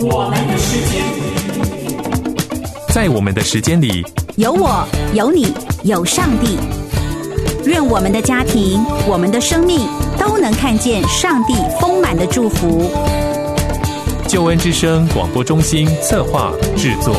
我们的时间， 在我们的时间里， 有我，有你，有上帝。愿我们的家庭，我们的生命都能看见上帝丰满的祝福。 救恩之声广播中心策划制作。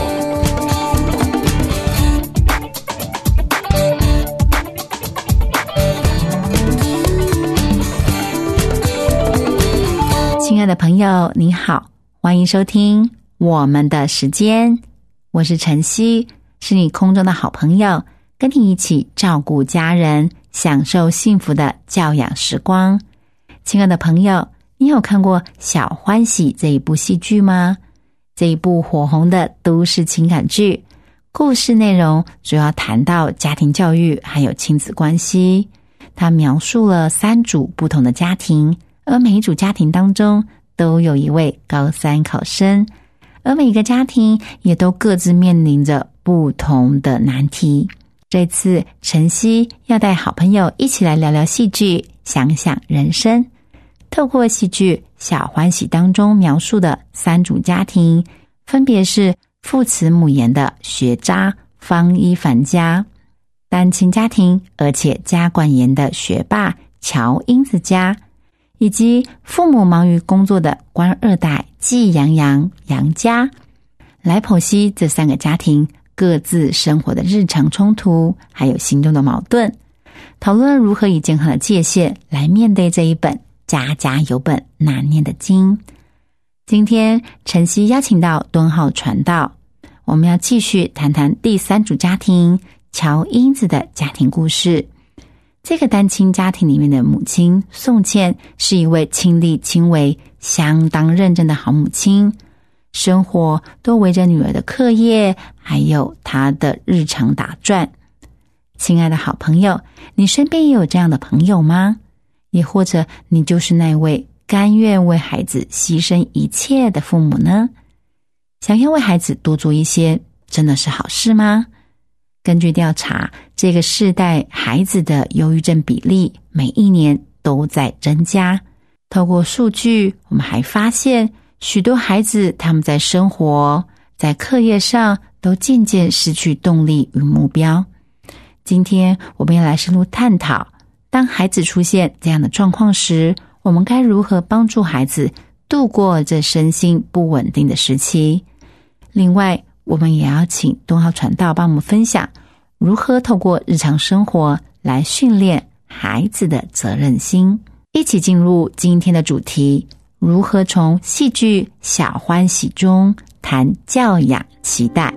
亲爱的朋友，你好，欢迎收听我们的时间，我是晨曦，是你空中的好朋友，跟你一起照顾家人，享受幸福的教养时光。亲爱的朋友，你有看过《小欢喜》这一部戏剧吗？这一部火红的都市情感剧，故事内容主要谈到家庭教育还有亲子关系。它描述了3组不同的家庭，而每一组家庭当中都有一位高3考生，而每一个家庭也都各自面临着不同的难题。这次晨曦要带好朋友一起来聊聊戏剧，想想人生。透过戏剧《小欢喜》当中描述的3组家庭，分别是父慈母严的学渣方一凡家，单亲家庭而且家管严的学霸乔英子家，以及父母忙于工作的官2代季洋洋杨家。来剖析这3个家庭各自生活的日常冲突，还有心中的矛盾，讨论如何以健康的界限来面对这一本家家有本难念的经。今天晨曦邀请到敦浩传道，我们要继续谈谈第3组家庭乔英子的家庭故事。这个单亲家庭里面的母亲宋茜是一位亲力亲为、相当认真的好母亲，生活都围着女儿的课业还有她的日常打转。亲爱的好朋友，你身边也有这样的朋友吗？也或者你就是那位甘愿为孩子牺牲一切的父母呢？想要为孩子多做一些，真的是好事吗？根据调查，这个世代孩子的忧郁症比例每一年都在增加。透过数据，我们还发现许多孩子他们在生活、在课业上都渐渐失去动力与目标。今天我们要来深入探讨，当孩子出现这样的状况时，我们该如何帮助孩子度过这身心不稳定的时期。另外，我们也要请敦浩传道帮我们分享如何透过日常生活来训练孩子的责任心。一起进入今天的主题，如何从戏剧《小欢喜》中谈教养期待。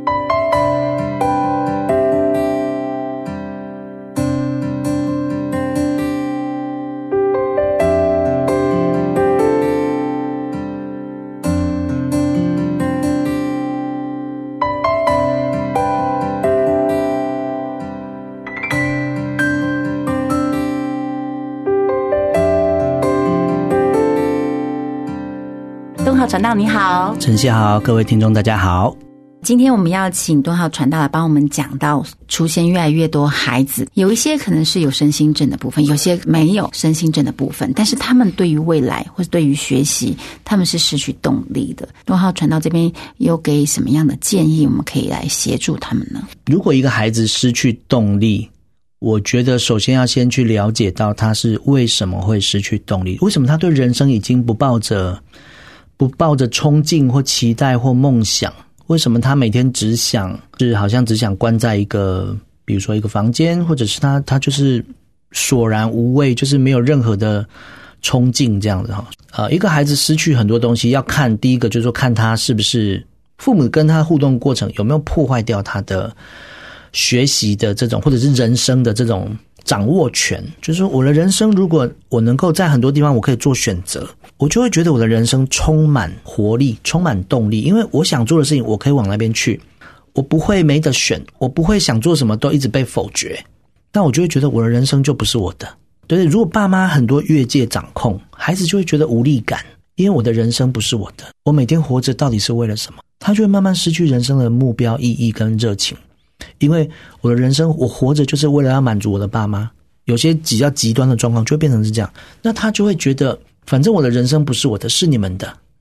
敦浩传道你好。 晨曦好，各位听众大家好。 今天我们要请敦浩传道来帮我们讲到出现越来越多孩子，有一些可能是有身心症的部分，有些没有身心症的部分，但是他们对于未来或者对于学习他们是失去动力的。敦浩传道这边有给什么样的建议我们可以来协助他们呢？ 如果一个孩子失去动力，我觉得首先要先去了解到他是为什么会失去动力，为什么他对人生已经不抱着憧憬或期待或梦想，为什么他每天好像只想关在一个比如说一个房间，或者是他就是索然无味，就是没有任何的冲劲这样子哈。一个孩子失去很多东西，要看第一个就是说看他是不是父母跟他互动过程有没有破坏掉他的学习的这种或者是人生的这种掌握权。就是说我的人生如果我能够在很多地方我可以做选择，我就会觉得我的人生充满活力，充满动力，因为我想做的事情我可以往那边去，我不会没得选，我不会想做什么都一直被否决，那我就会觉得我的人生就不是我的。对，如果爸妈很多越界掌控，孩子就会觉得无力感，因为我的人生不是我的，我每天活着到底是为了什么？他就会慢慢失去人生的目标、意义跟热情。因为我的人生我活着就是为了要满足我的爸妈，有些比较极端的状况就会变成是这样，那他就会觉得反正我的人生不是我的，是你们的，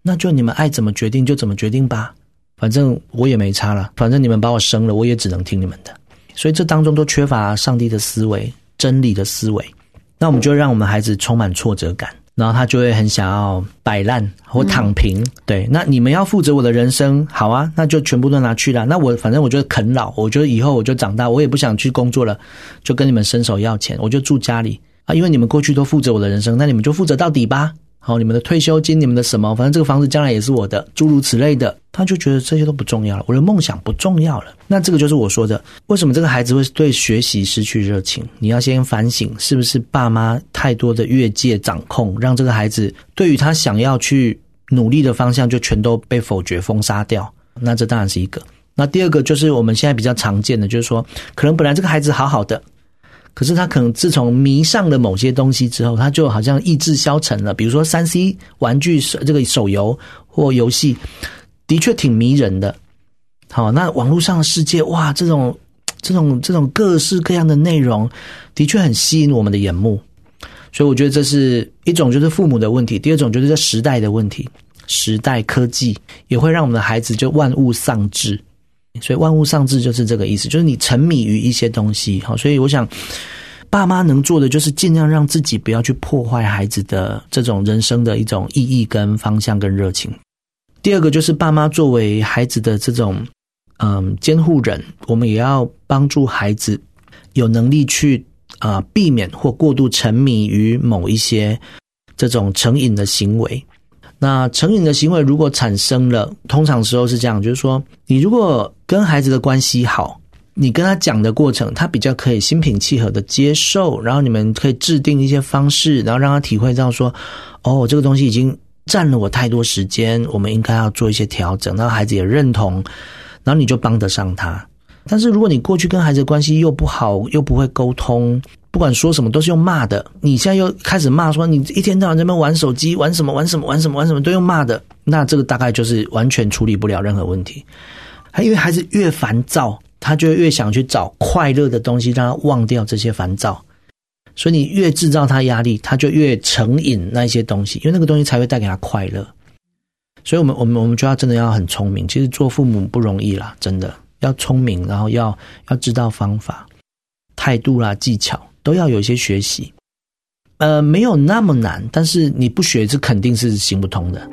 那就你们爱怎么决定就怎么决定吧，反正我也没差了，反正你们把我生了，我也只能听你们的。所以这当中都缺乏上帝的思维，真理的思维。那我们就让我们孩子充满挫折感，然后他就会很想要摆烂或躺平。对，那你们要负责我的人生，好啊，那就全部都拿去了。那反正我就啃老，我觉得以后我就长大，我也不想去工作了，就跟你们伸手要钱，我就住家里啊，因为你们过去都负责我的人生，那你们就负责到底吧。好，你们的退休金，你们的什么，反正这个房子将来也是我的，诸如此类的，他就觉得这些都不重要了，我的梦想不重要了。那这个就是我说的，为什么这个孩子会对学习失去热情？你要先反省，是不是爸妈太多的越界掌控，让这个孩子对于他想要去努力的方向就全都被否决封杀掉。那这当然是一个。那第二个就是我们现在比较常见的，就是说可能本来这个孩子好好的，可是他可能自从迷上了某些东西之后，他就好像意志消沉了。比如说 3C 玩具这个手游或游戏的确挺迷人的。好，那网络上的世界，哇，这种各式各样的内容的确很吸引我们的眼目。所以我觉得这是一种就是父母的问题，第二种就是这时代的问题。时代科技也会让我们的孩子就万物丧志。所以万物丧志就是这个意思，就是你沉迷于一些东西。好，所以我想爸妈能做的就是尽量让自己不要去破坏孩子的这种人生的一种意义跟方向跟热情。第二个就是爸妈作为孩子的这种监护人，我们也要帮助孩子有能力去避免或过度沉迷于某一些这种成瘾的行为。那成瘾的行为如果产生了，通常时候是这样，就是说你如果跟孩子的关系好，你跟他讲的过程他比较可以心平气和的接受，然后你们可以制定一些方式，然后让他体会到说，哦，这个东西已经占了我太多时间，我们应该要做一些调整，然后孩子也认同，然后你就帮得上他。但是如果你过去跟孩子的关系又不好，又不会沟通，不管说什么都是用骂的，你现在又开始骂说你一天到晚在那边玩手机，玩什么都用骂的，那这个大概就是完全处理不了任何问题。因为孩子越烦躁，他就越想去找快乐的东西让他忘掉这些烦躁，所以你越制造他压力，他就越成瘾那些东西，因为那个东西才会带给他快乐。所以我们就要真的要很聪明，其实做父母不容易啦，真的要聪明，然后要知道方法、态度啦、技巧都要有一些学习。没有那么难，但是你不学这肯定是行不通的。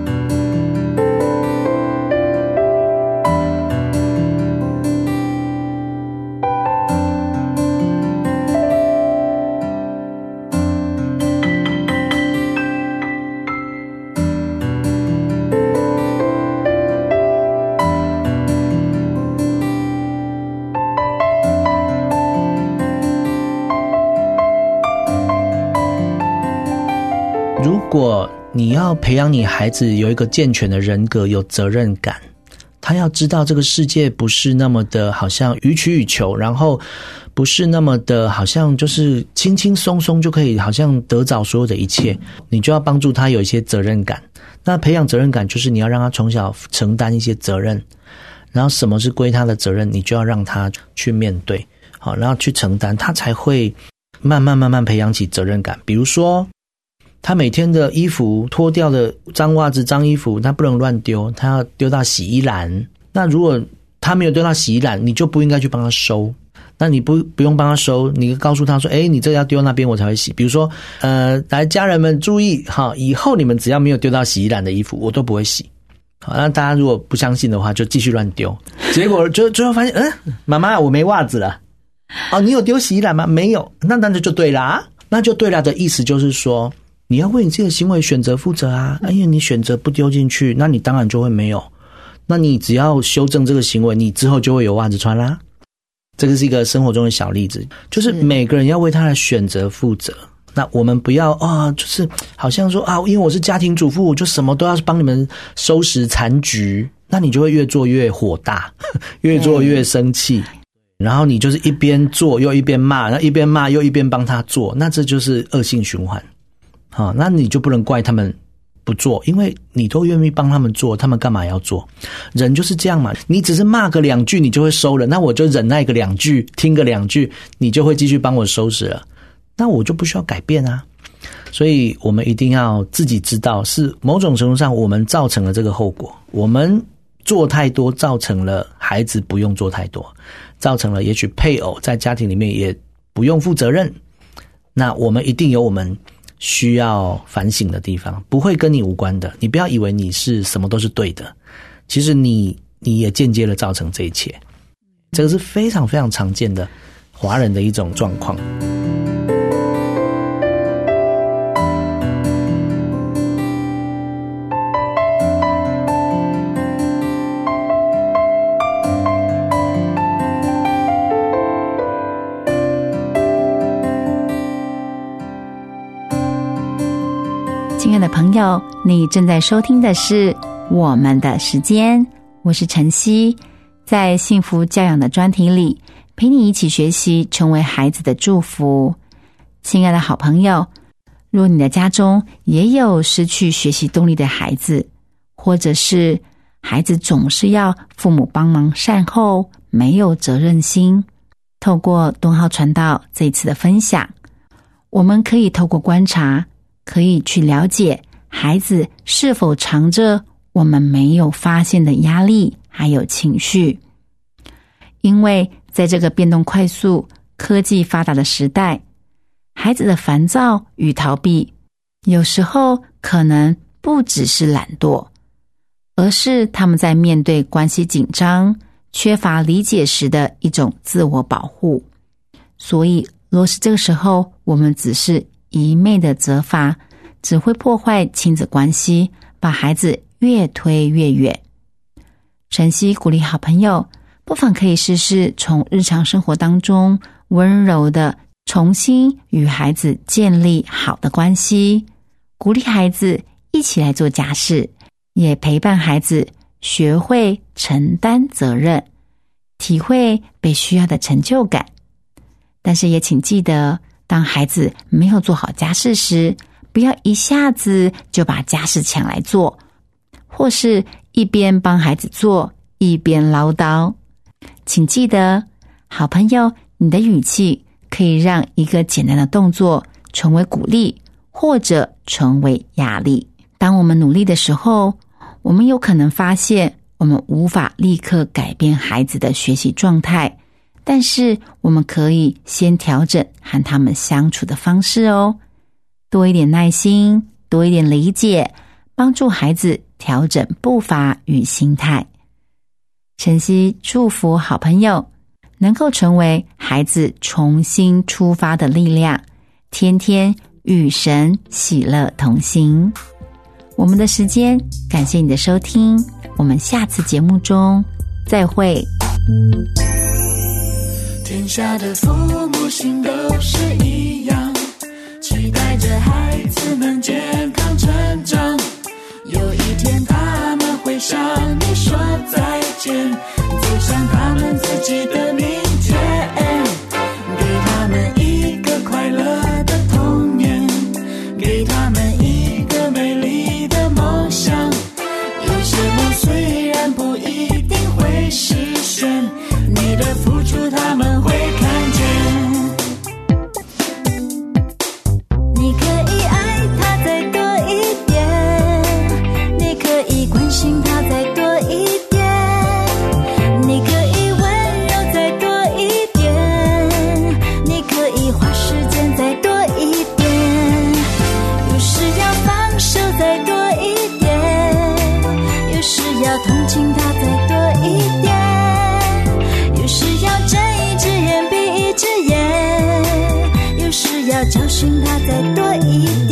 如果你要培养你孩子有一个健全的人格，有责任感，他要知道这个世界不是那么的好像予取予求，然后不是那么的好像就是轻轻松松就可以好像得着所有的一切，你就要帮助他有一些责任感。那培养责任感就是你要让他从小承担一些责任，然后什么是归他的责任，你就要让他去面对，好，然后去承担，他才会慢慢培养起责任感。比如说他每天的衣服脱掉的脏袜子脏衣服他不能乱丢，他要丢到洗衣篮。那如果他没有丢到洗衣篮，你就不应该去帮他收，那你不用帮他收，你告诉他说你这个要丢那边我才会洗。比如说来家人们注意哈，以后你们只要没有丢到洗衣篮的衣服我都不会洗。好，那大家如果不相信的话就继续乱丢，结果就最后发现妈妈我没袜子了。你有丢洗衣篮吗？没有。那就对啦。那就对啦的意思就是说你要为你自己的行为选择负责啊！因为你选择不丢进去，那你当然就会没有。那你只要修正这个行为，你之后就会有袜子穿啦。这个是一个生活中的小例子，就是每个人要为他的选择负责。那我们不要就是好像说因为我是家庭主妇，我就什么都要帮你们收拾残局，那你就会越做越火大，越做越生气。然后你就是一边做又一边骂，然后一边骂又一边帮他做，那这就是恶性循环。那你就不能怪他们不做，因为你都愿意帮他们做，他们干嘛要做？人就是这样嘛，你只是骂个2句你就会收了，那我就忍耐个2句，听个2句，你就会继续帮我收拾了，那我就不需要改变啊。 所以我们一定要自己知道，是某种程度上我们造成了这个后果，我们做太多造成了孩子不用做太多，造成了也许配偶在家庭里面也不用负责任，那我们一定有我们需要反省的地方，不会跟你无关的。你不要以为你是什么都是对的，其实你也间接的造成这一切，这个是非常非常常见的华人的一种状况。 亲爱的朋友，你正在收听的是我们的时间，我是晨曦，在幸福教养的专题里陪你一起学习成为孩子的祝福。亲爱的好朋友，若你的家中也有失去学习动力的孩子，或者是孩子总是要父母帮忙善后，没有责任心，透过敦浩传道这一次的分享，我们可以透过观察，可以去了解孩子是否藏着我们没有发现的压力还有情绪。因为在这个变动快速、科技发达的时代，孩子的烦躁与逃避有时候可能不只是懒惰，而是他们在面对关系紧张、缺乏理解时的一种自我保护。所以若是这个时候我们只是一昧的责罚，只会破坏亲子关系，把孩子越推越远。晨曦鼓励好朋友，不妨可以试试从日常生活当中温柔的重新与孩子建立好的关系，鼓励孩子一起来做家事，也陪伴孩子学会承担责任，体会被需要的成就感。但是也请记得，当孩子没有做好家事时，不要一下子就把家事抢来做，或是一边帮孩子做一边唠叨。请记得，好朋友，你的语气可以让一个简单的动作成为鼓励，或者成为压力。当我们努力的时候，我们有可能发现我们无法立刻改变孩子的学习状态，但是我们可以先调整和他们相处的方式哦，多一点耐心，多一点理解，帮助孩子调整步伐与心态。晨曦祝福好朋友能够成为孩子重新出发的力量，天天与神喜乐同行。我们的时间，感谢你的收听，我们下次节目中再会。 天下的父母心都是一样，期待着孩子们健康成长，有一天他们会向你说再见，走向他们自己的明天，给他们一个快乐的童年，给他们一个美丽的梦想。有些梦虽然不一定会实现，你的付出他们会看见。你可以爱他再多一点，你可以关心他再多一点，你可以温柔再多一点，你可以花时间再多一点，有时要放手再多一点，有时要同情他再多一点，有时要睁一只眼闭一只眼，有时要教训他再多一点。